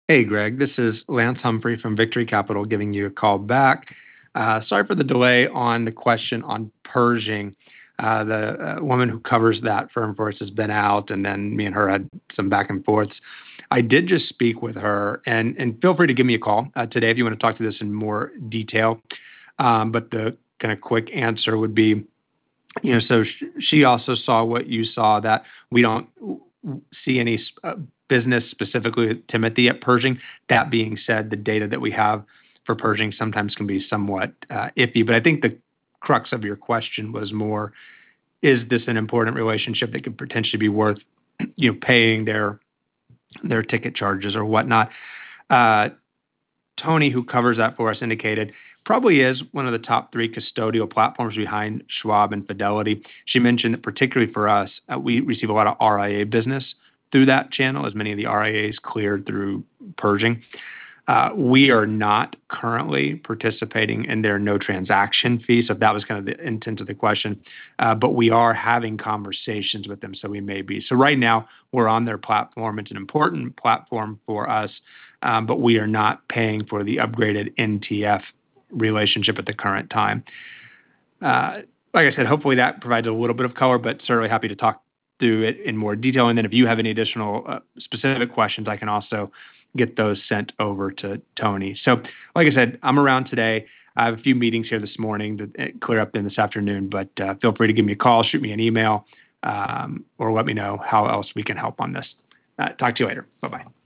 Hey, Greg, this is Lance Humphrey from Victory Capital giving you a call back. Sorry for the delay on the question on Pershing. The woman who covers that firm for us has been out, and then me and her had some back and forths. I did just speak with her, and feel free to give me a call today if you want to talk to this in more detail. But the kind of quick answer would be, so she also saw what you saw, that we don't see any business specifically with Timothy at Pershing. That being said, the data that we have for Pershing sometimes can be somewhat iffy. But I think the crux of your question was more, is this an important relationship that could potentially be worth paying their ticket charges or whatnot? Uh, Tony, who covers that for us, indicated probably is one of the top three custodial platforms behind Schwab and Fidelity. She mentioned that particularly for us, we receive a lot of RIA business through that channel, as many of the RIAs cleared through Pershing. We are not currently participating in their no transaction fee, so if that was kind of the intent of the question. But we are having conversations with them, so we may be. So right now, we're on their platform. It's an important platform for us, but we are not paying for the upgraded NTF relationship at the current time. Like I said, hopefully that provides a little bit of color, but certainly happy to talk through it in more detail. And then if you have any additional specific questions, I can also get those sent over to Tony. So like I said, I'm around today. I have a few meetings here this morning that clear up then this afternoon, but feel free to give me a call, shoot me an email, or let me know how else we can help on this. Talk to you later. Bye-bye.